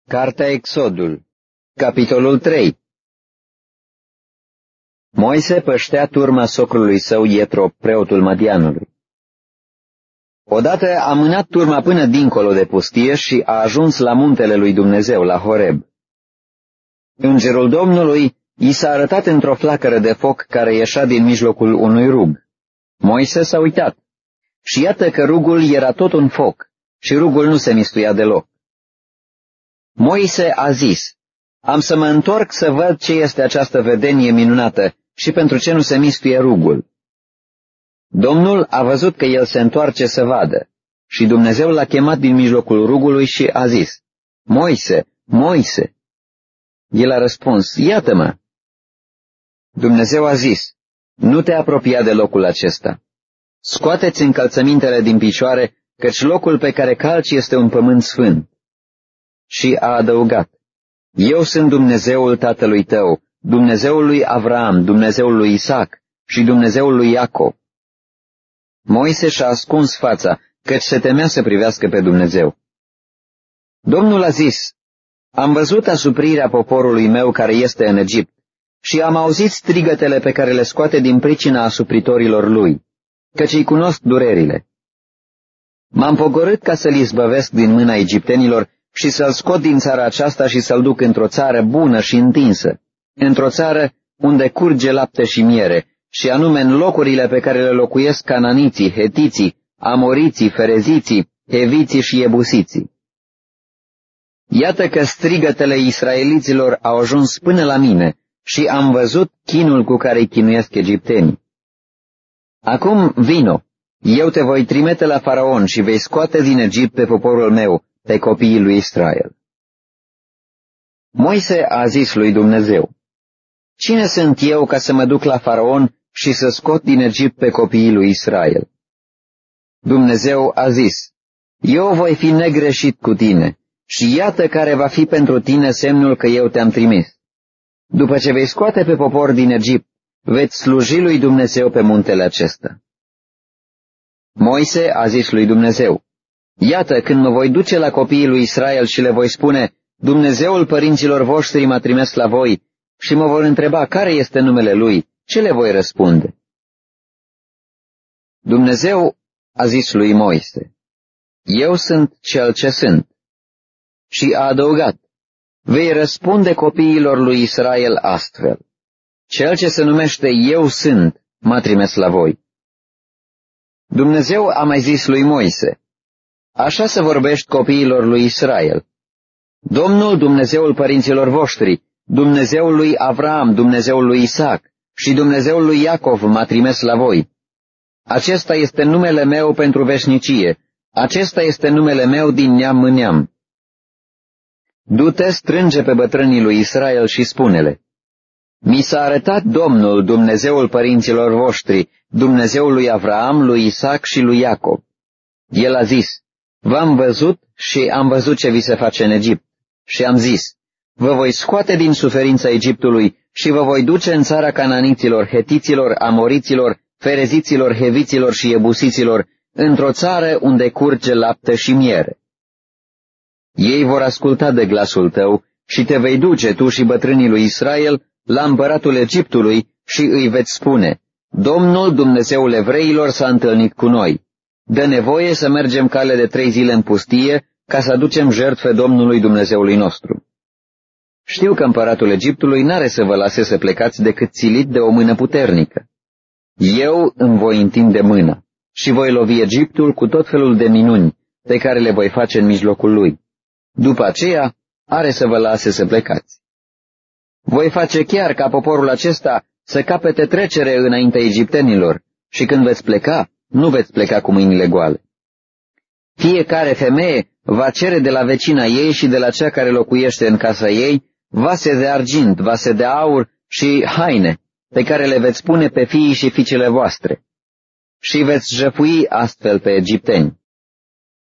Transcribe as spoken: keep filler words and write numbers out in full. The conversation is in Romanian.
Cartea Exodul, capitolul trei. Moise păștea turma socrului său Ietro, preotul Madianului. Odată a mânat turma până dincolo de pustie și a ajuns la muntele lui Dumnezeu, la Horeb. Îngerul Domnului i s-a arătat într-o flacără de foc care ieșea din mijlocul unui rug. Moise s-a uitat și iată că rugul era tot un foc și rugul nu se mistuia deloc. Moise a zis: am să mă întorc să văd ce este această vedenie minunată și pentru ce nu se mistuie rugul. Domnul a văzut că el se întoarce să vadă și Dumnezeu l-a chemat din mijlocul rugului și a zis: Moise, Moise! El a răspuns: iată-mă! Dumnezeu a zis: nu te apropia de locul acesta. Scoateți încălțămintele din picioare, căci locul pe care calci este un pământ sfânt. Și a adăugat: eu sunt Dumnezeul tatălui tău, Dumnezeul lui Avraam, Dumnezeul lui Isaac și Dumnezeul lui Iacov. Moise și-a ascuns fața, căci se temea să privească pe Dumnezeu. Domnul a zis: am văzut asuprirea poporului meu care este în Egipt și am auzit strigătele pe care le scoate din pricina asupritorilor lui, căci îi cunosc durerile. M-am pogorât ca să-l izbăvesc din mâna egiptenilor și să-l scot din țara aceasta și să-l duc într-o țară bună și întinsă, într-o țară unde curge lapte și miere, și anume în locurile pe care le locuiesc cananiții, hetiții, amoriții, fereziții, heviții și ebusiții. Iată că strigătele israeliților au ajuns până la mine și am văzut chinul cu care îi chinuiesc egiptenii. Acum vino, eu te voi trimite la Faraon și vei scoate din Egipt pe poporul meu, pe copiii lui Israel. Moise a zis lui Dumnezeu: cine sunt eu ca să mă duc la Faraon și să scot din Egipt pe copiii lui Israel? Dumnezeu a zis: eu voi fi negreșit cu tine și iată care va fi pentru tine semnul că eu te-am trimis. După ce vei scoate pe popor din Egipt, veți sluji lui Dumnezeu pe muntele acesta. Moise a zis lui Dumnezeu: iată, când mă voi duce la copiii lui Israel și le voi spune: Dumnezeul părinților voștri m-a trimis la voi, și mă vor întreba care este numele lui, ce le voi răspunde? Dumnezeu a zis lui Moise: eu sunt cel ce sunt. Și a adăugat: vei răspunde copiilor lui Israel astfel: cel ce se numește Eu sunt m-a trimis la voi. Dumnezeu a mai zis lui Moise: așa să vorbești copiilor lui Israel: Domnul, Dumnezeul părinților voștri, Dumnezeul lui Avraam, Dumnezeul lui Isaac și Dumnezeul lui Iacov m-a trimis la voi. Acesta este numele meu pentru veșnicie, acesta este numele meu din neam în neam. Du-te, strânge pe bătrânii lui Israel și spune-le: mi s-a arătat Domnul, Dumnezeul părinților voștri, Dumnezeul lui Avraam, lui Isaac și lui Iacov. El a zis: v-am văzut și am văzut ce vi se face în Egipt. Și am zis: vă voi scoate din suferința Egiptului și vă voi duce în țara cananiților, hetiților, amoriților, fereziților, heviților și ebusiților, într-o țară unde curge lapte și miere. Ei vor asculta de glasul tău și te vei duce tu și bătrânii lui Israel la împăratul Egiptului și îi veți spune: Domnul, Dumnezeul evreilor, s-a întâlnit cu noi. Dă nevoie să mergem cale de trei zile în pustie ca să aducem jertfe Domnului Dumnezeului nostru. Știu că împăratul Egiptului n-are să vă lase să plecați decât țilit de o mână puternică. Eu îmi voi întinde mâna și voi lovi Egiptul cu tot felul de minuni pe care le voi face în mijlocul lui. După aceea are să vă lase să plecați. Voi face chiar ca poporul acesta să capete trecere înaintea egiptenilor și când veți pleca, nu veți pleca cu mâinile goale. Fiecare femeie va cere de la vecina ei și de la cea care locuiește în casa ei vase de argint, vase de aur și haine, pe care le veți pune pe fiii și fiicele voastre. Și veți jăfui astfel pe egipteni.